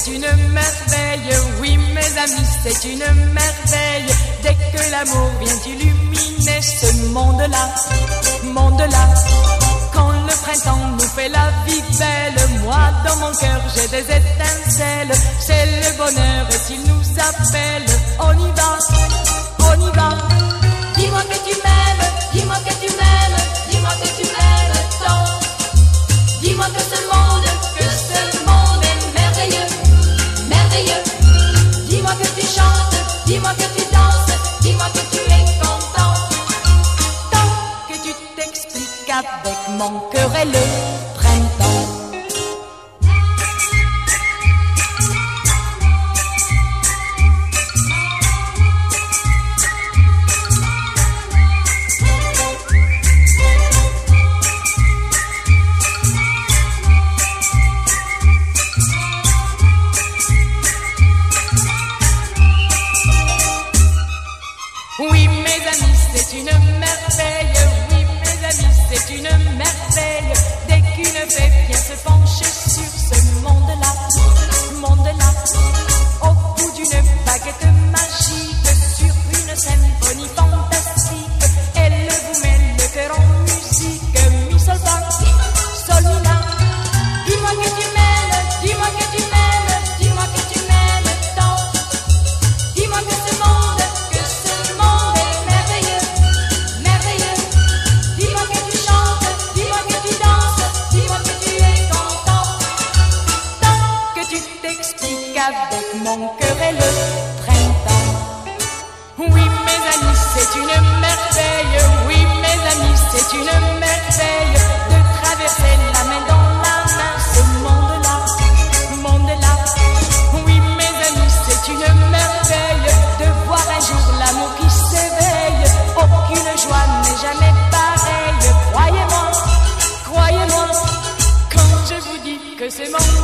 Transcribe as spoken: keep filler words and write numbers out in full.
c'est une merveille. Oui, mes amis, c'est une merveille. Dès que l'amour vient illuminer ce monde-là, monde-là. Quand le printemps nous fait la vie belle, moi dans mon cœur j'ai des étincelles. C'est le bonheur et s'il nous appelle, on y va, on y va. Dis-moi que tu m'aimes, dis-moi que tu m'aimes, dis-moi que tu m'aimes tant. Dis-moi que ce monde, que ce monde est merveilleux, merveilleux. Dis-moi que tu chantes, dis-moi que tu danses, dis-moi que tu es content. Tant que tu t'expliques avec mon cœur et le printemps. Oui, mes amis, c'est une merveille. Oui, mes amis, c'est une merveille. Dès qu'une fée vient se pencher sur ce monde-là, monde-là, au bout d'une baguette magique, sur une symphonie fantastique, elle vous met le cœur en musique. Mi, sol, fa, sol, mi, la. Dis-moi que tu m'aimes, dis-moi que tu m'aimes, dis-moi que tu m'aimes tant. Dis-moi que ce monde, que ce monde est merveilleux, merveilleux. Dis-moi que tu chantes, dis-moi que tu danses, dis-moi que tu es content. Tant que tu t'expliques avec mon cœur et le printemps. Oui, mes amis, c'est une merveille. Oui, mes amis, c'est une merveille de traverser la main dans la main ce monde-là, monde-là. Oui, mes amis, c'est une merveille de voir un jour l'amour qui s'éveille. Aucune joie n'est jamais pareille. Croyez-moi, croyez-moi, quand je vous dis que c'est mon